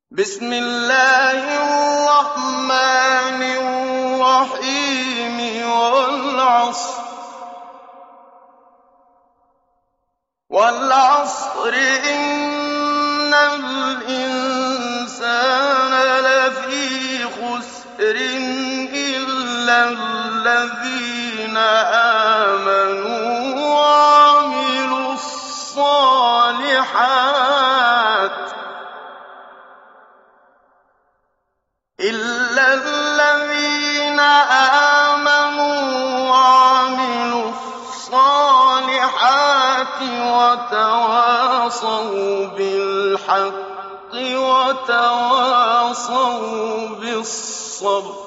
بسم الله الرحمن الرحيم والعصر إن الإنسان لفي خسر إلا الذين آمنوا وعملوا الصالحات وتواصوا بالحق وتواصوا بالصبر.